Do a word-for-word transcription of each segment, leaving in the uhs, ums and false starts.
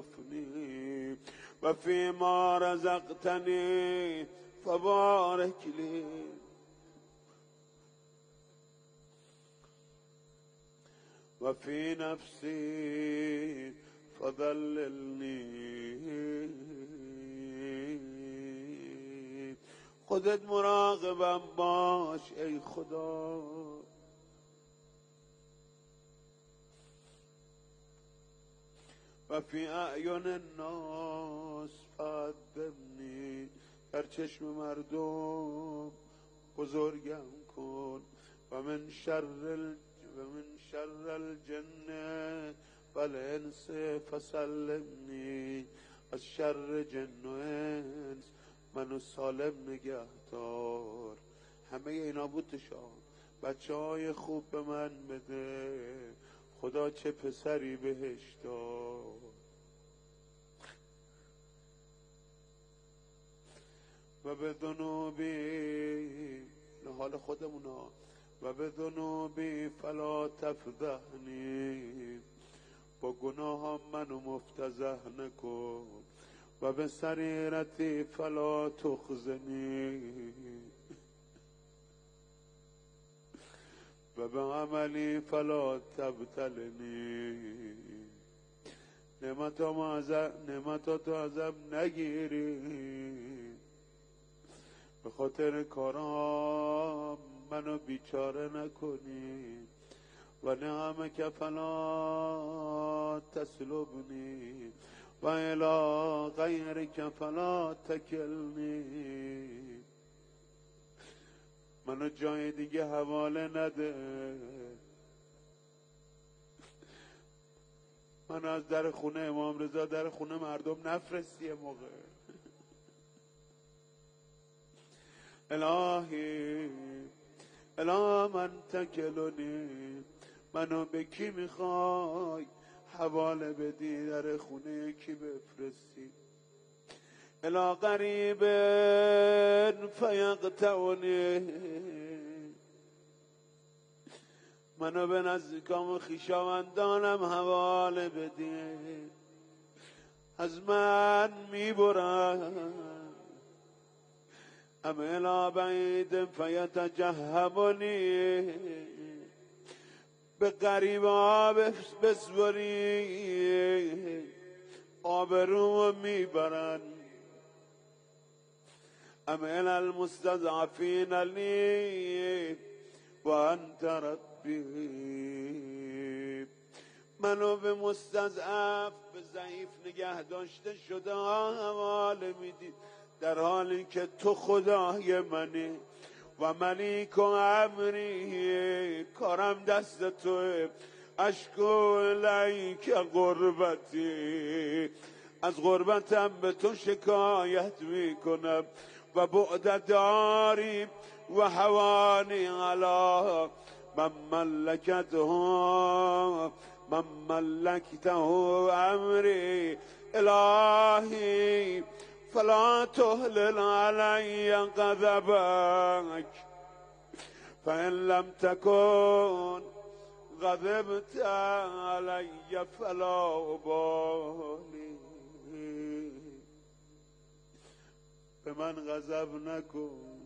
فاخلفني وفيما رزقتني فبارك لي وفي نفسي فضللني. خودت مراقبم باش ای خدا، و فی اعین الناس فعذبنی، در چشم مردم بزرگم کن. و من شر ال... و من شر الجن والانس فسلمنی، از شر جن و انس منو سالم نگه دار. همه اینا بود شام. بچه های خوب به من بده، خدا چه پسری بهش داد. و به ذنوبی، حال خودمونا، و به ذنوبی فلا تفضحنی، با گناهام منو مفتضح نکن. و به سریرتی فلا تخزنی، و به عملی فلا تبتلنی. نعمتاتو ازم نگیری، به خاطر کارام منو بیچاره نکنی. و نعمک فلا تسلبنی و الی غیرک فلا تکلنی، منو جای دیگه حواله نده. منو از در خونه امام رضا در خونه مردم نفرستی موقع. الهی الی من تکلنی، منو به کی میخوای حواله بدی، در خونه کی بفرستی. الی قریب فیقطعنی، منو به نزدیکام و خویشاوندانم حواله بدی، از من میبرن. ام الی بعید فیتجهمنی، به غریبه ها بسپری، آبرومو میبرن. ام الی المستضعفین لی و انت ربی، منو به مستضعف، به ضعیف نگه داشته شده ها حواله میدی، در حالی که تو خدای منی. و ملیک و امری، کارم دست توه. اشکو الیک غربتی، از غربتم به تو شکایت میکنم. و بعد داری و حوانی علا من ملکته من ملکته امری. الهی فلا تهلل علی غضبک، فإن لم تكن غضبت علی فلا ابالی. به من غضب نکن،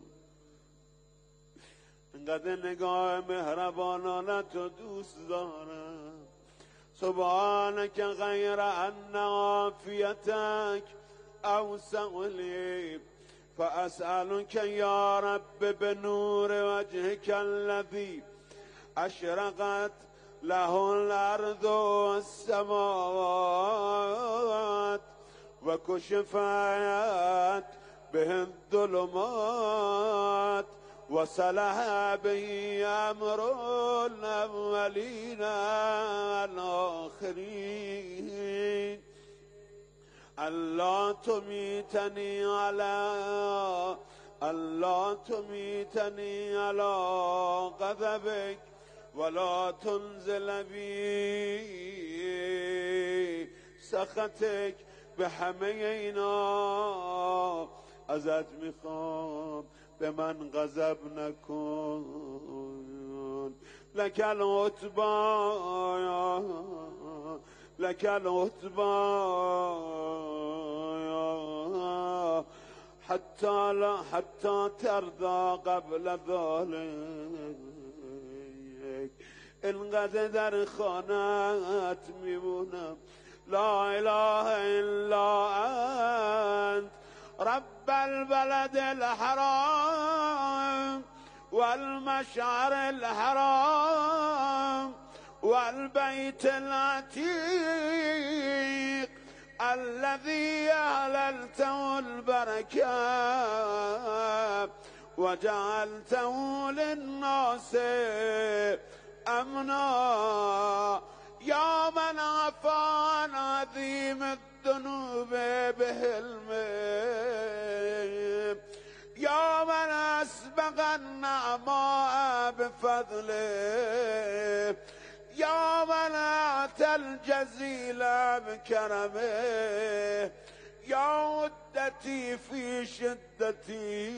انقدر نگاه مهربانانتو دوست دارم. سبحانك غیر ان عافیتک اوسع لی، فاسألك یا رب بنور وجهك الذی اشرقت له الارض والسماوات و کشفت به الظلمات و صلح به امر الاولین والآخرین. الله تمیتنی علی الله تمیتنی علی غضبک ولا تنزل بی سخطک. به همه اینا ازت میخوام به من غضب نکن. لک العتبی لک العتبی حتى لا حتى ترضى قبل ذلك. انقدر در خانت میمونم لا اله الا انت رب البلد الحرام والمشعر الحرام والبيت العتيق الذي أهللته البركة وجعلته للناس أمنا. يا من عفا عن عظيم الذنوب بحلمه، يا من أسبغ النعماء بفضله، يا من أعطى الجزيل بكرمه، يا عدتي في شدتي،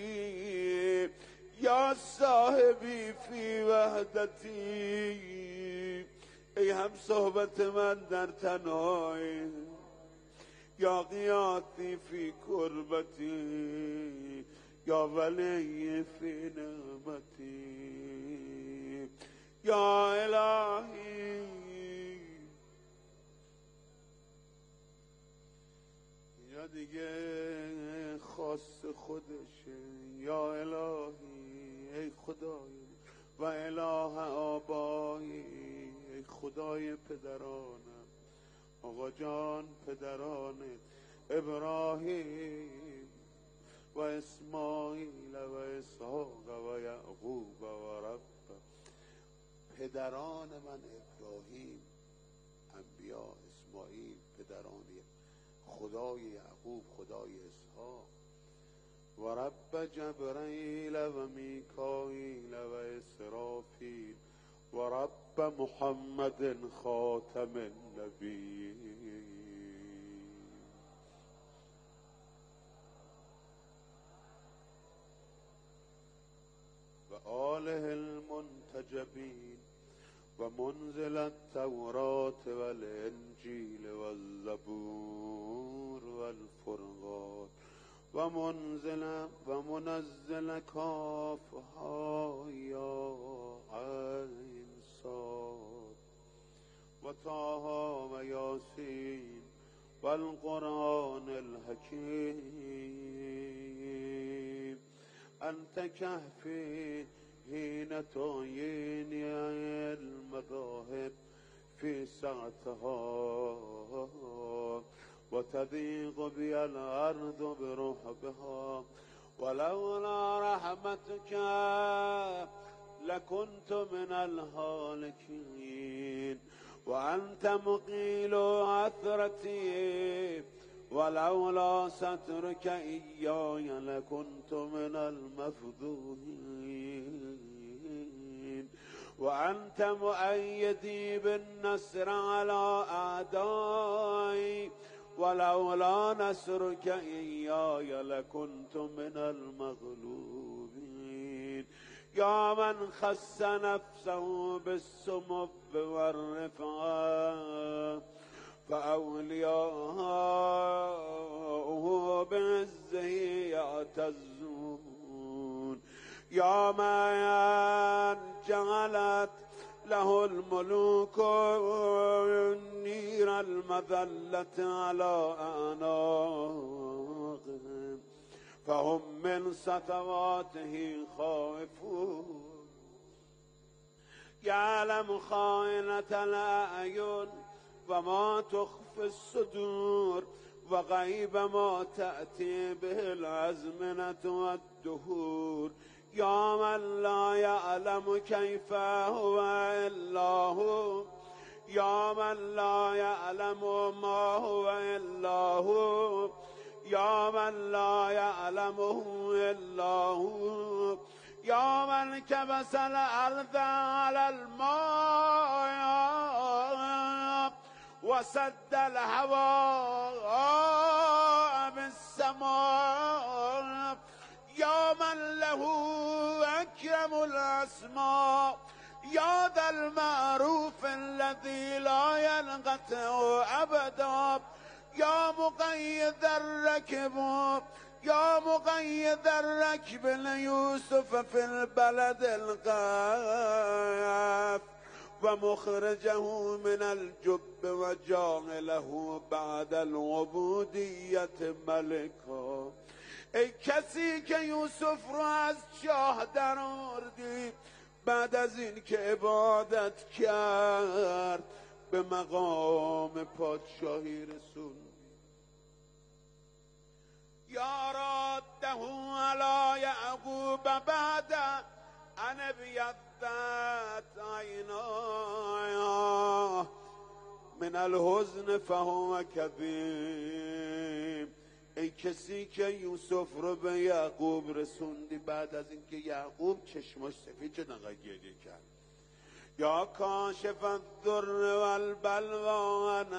يا صاحبي في وحدتي. ای هم صحبت من در تنهایی، یا غیاثی فی کربتی، یا ولی فی نعمتی. یا الهی یا دیگه خاص خودشه. یا الهی ای خدای و اله آبایی، ای خدای پدرانم، آقا جان پدرانت ابراهیم و اسماعیل و اسحاق و یعقوب و رب. پدران من ابراهیم انبیا، اسماعیل پدران خدای یعقوب خدای اسحاق، و رب جبرائیل و میکائیل و اسرافیل و رب محمد خاتم النبی و آله المنتجبین و منزل التورات و الانجیل و الزبور و الفرقان و منزل و منزل کافها یا عین صاد و طه و یاسین و القرآن الحکیم. انت کهفی حین تعینی المذاهب فی سعتها و تضیق بی الارض برحبها ولولا رحمتك لكنت من الهالكين وأنت مقيل عثرتي ولولا سترك إياي لكنت من المفضوحين وأنت مؤيدي بالنصر على أعدائي ولولا نصرك إياي لكنت من المغلوبين. يا من خص نفسه بالسمو والرفعة فأولياؤه بعزه يعتزون. يا من جعلت له الملوك نير المذلة على أعناقهم فهم من سطواته خائفون. يعلم خائنة الأعين وما تخفي الصدور وغيب ما تأتي به الأزمنة والدهور. يا من لا يعلم كيف هو إلا هو، يا من لا يعلم ما هو إلا هو، يا من لا يعلمه إلا هو، يا من كبس الأرض على الماء وسد الهواء بالسماء. يا من له أكرم الأسماء، يا ذا المعروف الذي لا ينقطع أبدا، يا مقيد الركب، یا مقید الرکب لیوسف فی البلد الغف و مخرجه من الجب و جاعله بعد العبودیت ملکا. ای کسی که یوسف رو از چاه در آوردی، بعد از این که عبادت کرد به مقام پادشاهی رسوندی. یا راده علی یعقوب بعد ان ابیضت عیناه من الحزن فهو کظیم. ای کسی که یوسف رو به یعقوب رسوندی بعد از اینکه یعقوب چشماش سفید شد انقدر گریه کرد. یا کاشف الضر والبلوا عن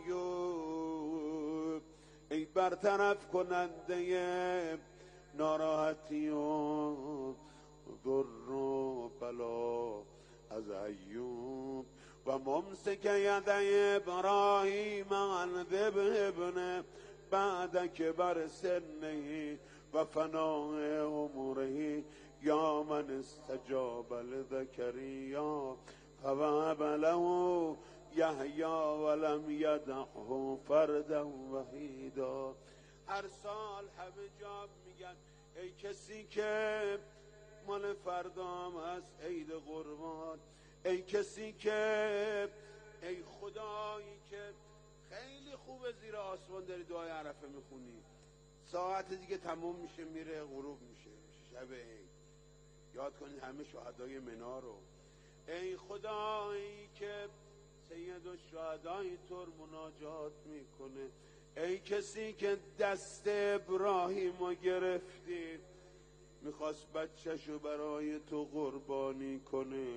ایوب. ای برطرف کننده ناراحتی و ضر و بلا از ایوب. و ممسک یدی ابراهیم عن ذبح ابنه بعد کبر سنه و فناء عمره. یا من استجاب لزکریا فوهب له یحیی ولم یدعه فردا وحیدا. هر سال همه جا میگن ای کسی که مال فردام هست عید قربان، ای کسی که ای خدایی که خیلی خوبه زیر آسمان داری دعای عرفه میخونی، ساعت دیگه تموم میشه میره غروب میشه شب عید. یاد کنید همه شهدای منا رو. ای خدایی که سید الشهدای طور مناجات میکنه، ای کسی که دست ابراهیم رو گرفتی میخواست بچهشو برای تو قربانی کنه،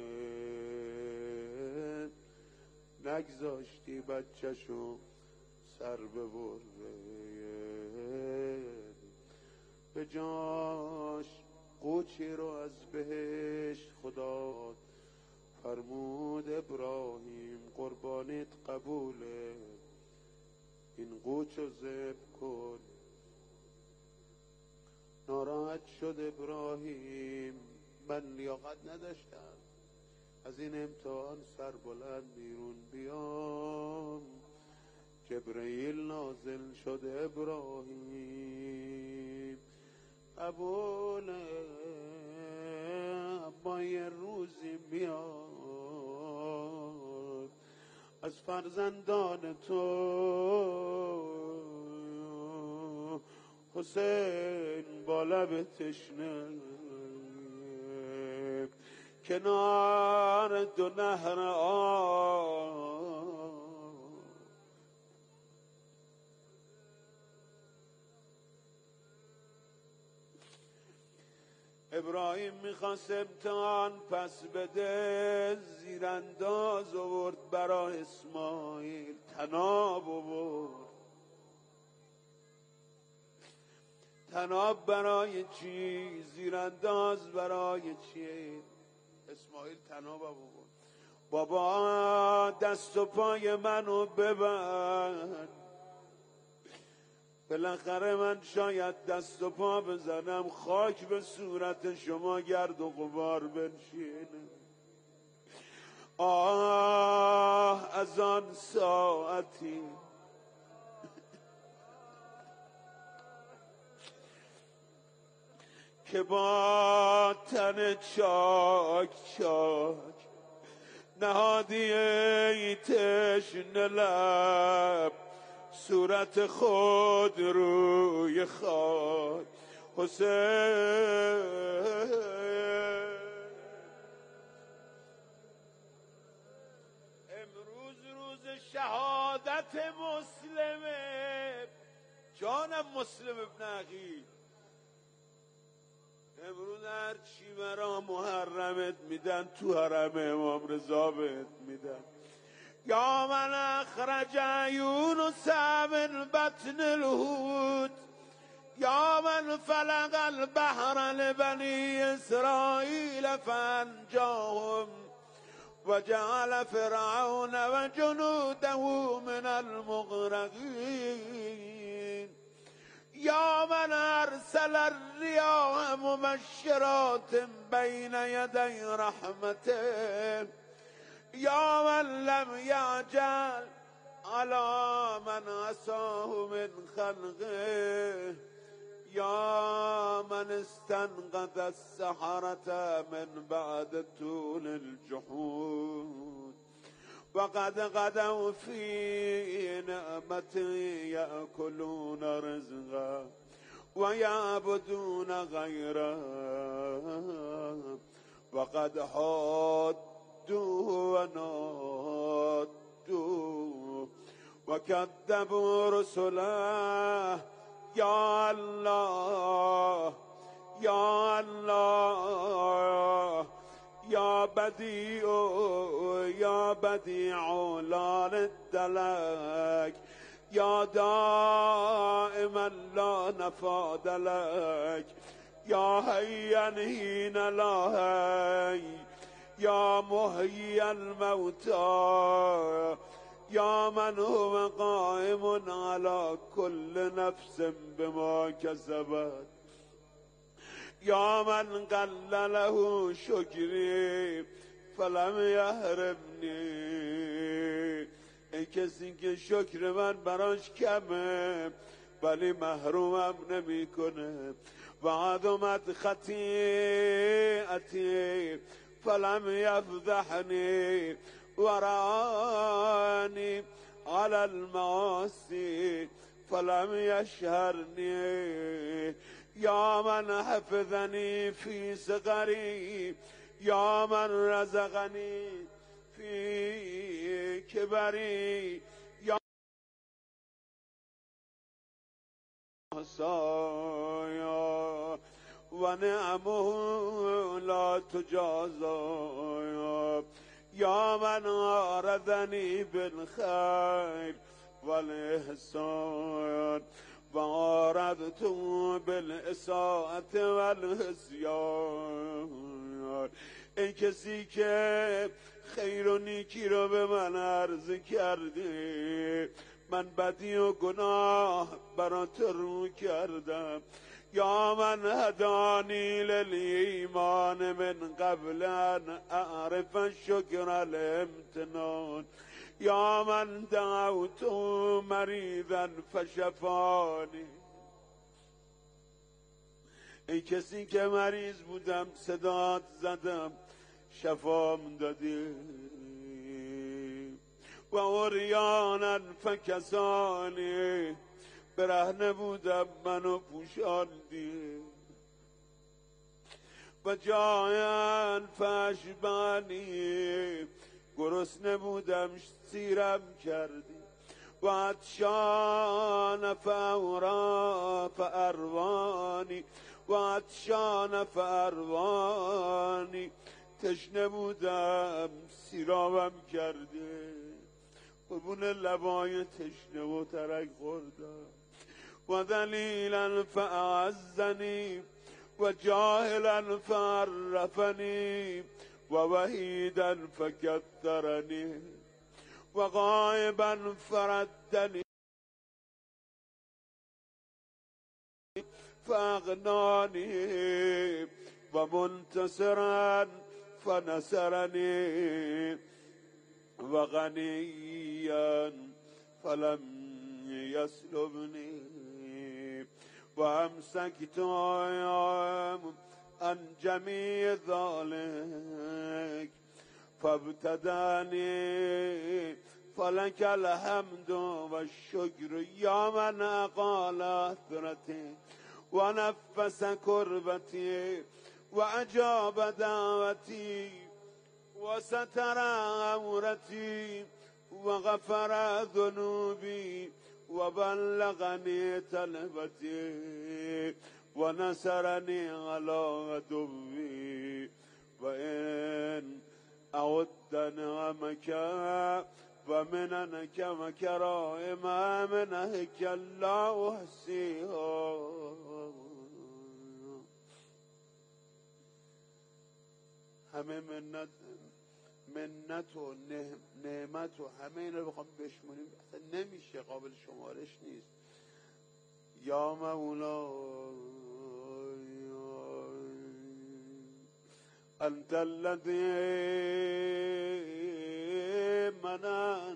نگذاشتی بچهشو سر ببره، به جاش قوچی رو از بهشت خدا فرمود ابراهیم قربانیت قبوله، این قوچ رو ذبح کن. ناراحت شد ابراهیم، من لیاقت نداشتم از این امتحان سر بلند بیرون بیام. جبرئیل نازل شد ابراهیم قبوله، با یه روزی بیاد از فرزندان تو حسین با لب تشنه کنار دو نهر آب. ابراهیم میخواست امتحان پس بده، زیرانداز آورد برای اسماعیل، طناب آورد. طناب برای چی؟ زیرانداز برای چی؟ اسماعیل طناب آورد. بابا دست و پای منو ببند، بالاخره من شاید دست و پا بزنم خاک به صورت شما گرد و غبار بنشینه. آه از آن ساعتی که با تن چاک چاک نهادی ای تشنه لب صورت خود روی خاک. حسین امروز روز شهادت مسلمه، جانم مسلم ابن عقیل. امروز هر چی برا محرمت میدن تو حرم امام رضا بهت میدن. یا من اخرج یونس من بطن الحوت، یا من فلق البحر لبنی اسرائیل فانجاهم و جعل فرعون و جنوده من المغرقین. یا من ارسل ارسل الرياح مبشرات بين يدي رحمته يا من لم يعجل على من عصاه من خلقه يا من استنقذ السحرة من بعد طول الجحود وقد غدوا في نعمة يأكلون رزقا ويعبدون غيره وقد حدوا ونادوا وكذبوا رسله يا الله يا الله يا بديع يا بديع لا ند لك يا دائما لا نفاد لك يا حيا حين لا حي يا محيي الموتى يا من هو قائم على كل نفس بما كسبت يا من قل له شکری فلم یحرمنی ای کسی که شکر من براش کمه ولی محرومم نمی کنه و عظمت خطیئتی فلم یفضحنی ورانی على المعاصي فلم يشهرني يا من حفظني في صغري يا من رزقني في كبري يا سايا ونعمه لا تجازى يا من آردني بالخير والإحسان وآردت بالإساءة والعصيان ای کسی که خیر و نیکی رو به من عرض کردی من بدی و گناه برات رو کردم یا من هدانی للایمان من قبل ان اعرف شکر الامتنان یا من دعوت مریضا فشفانی ای کسی که مریض بودم صدات زدم شفام دادی و عریانا فکسانی برهنه بودم منو پوشاندی و جایان فاشبانی گرسنه بودم سیرم کردی و عطشان فاورا فاروانی و عطشان فاروانی تشنه بودم سیرابم کردی قربون لبای تشنه و ترک خوردم و ذلیلا فاعزنی و جاهلا فعرفنی و وحیدا فکثرنی و غائبا فردنی فاغنانی و منتصرا فنصرنی و غنیا فلم يسلبني وامسكت عن جميع ذلك فابتداني فلك الحمد والشكر يا من أقال أثرتي ونفس كربتي وأجاب دعوتي وستر عورتي وغفر ذنوبي وبلغني طلبتي ونصرني على عدوي وإن أعد نعمك ومننك وكرائم منهك لا أحصيها همه منت منت و نعمت و همه اینا رو بخوام بشمونیم اصلا نمیشه، قابل شمارش نیست. یا مولا انت الذي مننت.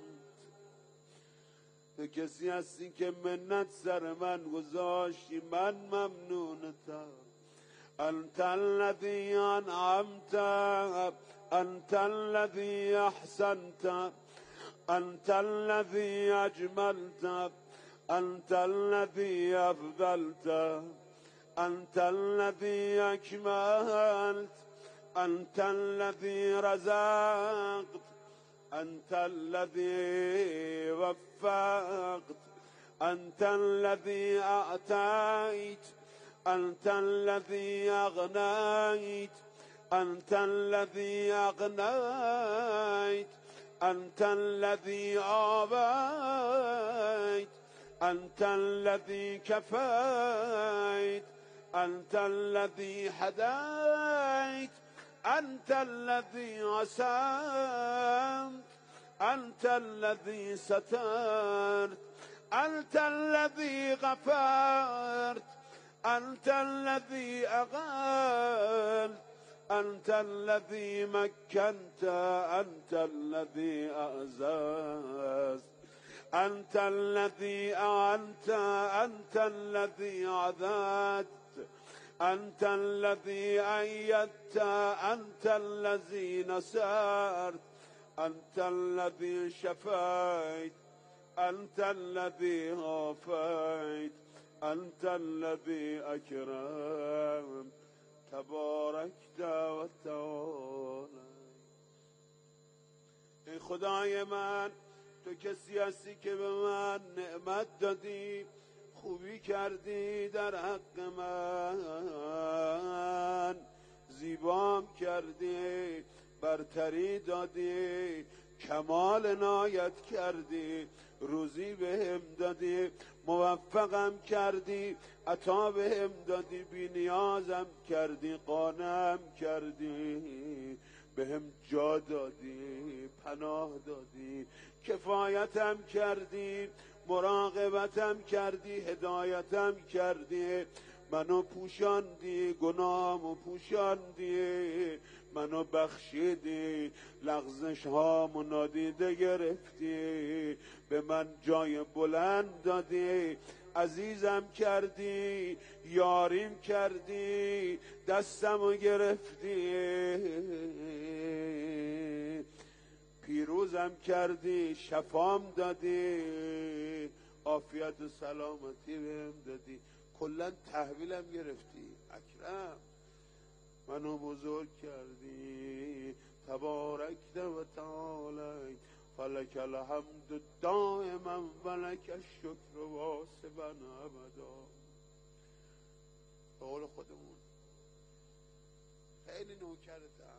تو کسی هستی که منت سر من گذاشتی، من ممنونتم. انت الذي انعمت، انت الذي احسنت، انت الذي اجملت، انت الذي افضلت، انت الذي اكملت، انت الذي رزقت، انت الذي وفقت، انت الذي اعطيت، انت الذي اغنيت، انت الذي اغنيت، انت الذي آويت، انت الذي كفيت، انت الذي هديت، انت الذي عصمت، انت الذي سترت، انت الذي غفرت، انت الذي اغلت، انت الذي مكنت، انت الذي اعززت، انت الذي اعنت، انت الذي عذبت، انت الذي ايدت، انت الذي نصرت، انت الذي شفيت، انت الذي عافيت، انت الذي اكرمت. تبارکت و تعالی. ای خدای من، تو کسی هستی که به من نعمت دادی، خوبی کردی در حق من، زیبام کردی، برتری دادی، کمال عنایت کردی، روزی بهم دادی، موفقم کردی، عطا بهم دادی، بی نیازم کردی، قانعم کردی، بهم جا دادی، پناه دادی، کفایتم کردی، مراقبتم کردی، هدایتم کردی، منو پوشاندی، گناهمو پوشاندی، منو بخشیدی، لغزش هامو نادیده گرفتی، به من جای بلند دادی، عزیزم کردی، یاریم کردی، دستمو گرفتی، پیروزم کردی، شفام دادی، عافیت و سلامتی بهم دادی، کلا تحویلم گرفتی. اکرم، منو بزرگ کردی. تبارکت و تعالی، فلک الحمد دائما ولک الشکر واسبا ابدا. به قول خودمون خیلی نوکرتم،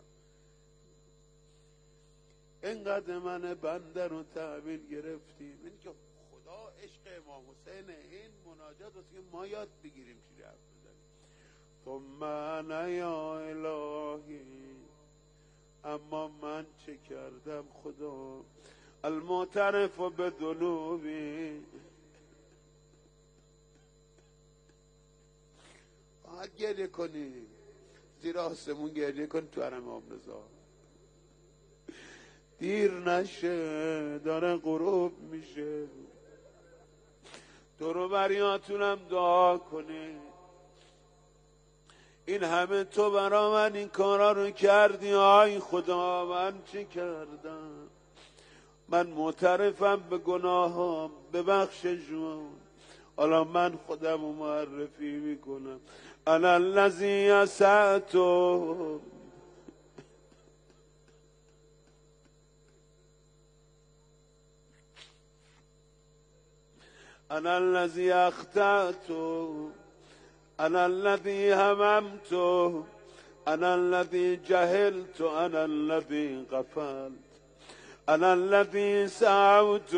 اینقدر من بنده رو تحویل گرفتیم. این که خدا عشق امام حسین، این مناجات واسه که ما یاد بگیریم چی حرف بزنیم. ثم انا یا الهی، اما من چه کردم خدا، المعترف به ذنوبی. باید گریه کنیم، زیر آسمون گریه کن تو حرم امام رضا. دیر نشه، داره غروب میشه. دور و بریاتونم دعا کنی. این همه تو برا من این کارا رو کردی، آی خدا من چه کردم؟ من معترفم به گناهام، ببخش جون. حالا من خودم رو معرفی میکنم. انا الذی اسأت، انا الذی اخطأت، انا الذی هممت، انا الذی جهلت، انا الذی غفلت، انا الذی سعوت.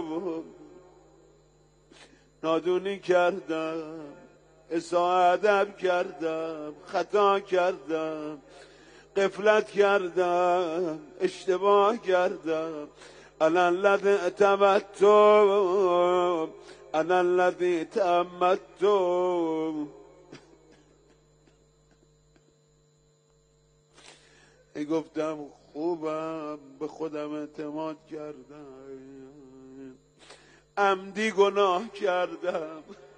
نادونی کردم، اساء ادب کردم، خطا کردم، غفلت کردم، اشتباه کردم. انا الذی اعتمدت، انا الذی تأمدت. گفتم خوبم، به خودم اعتماد کردم، عمدی گناه کردم.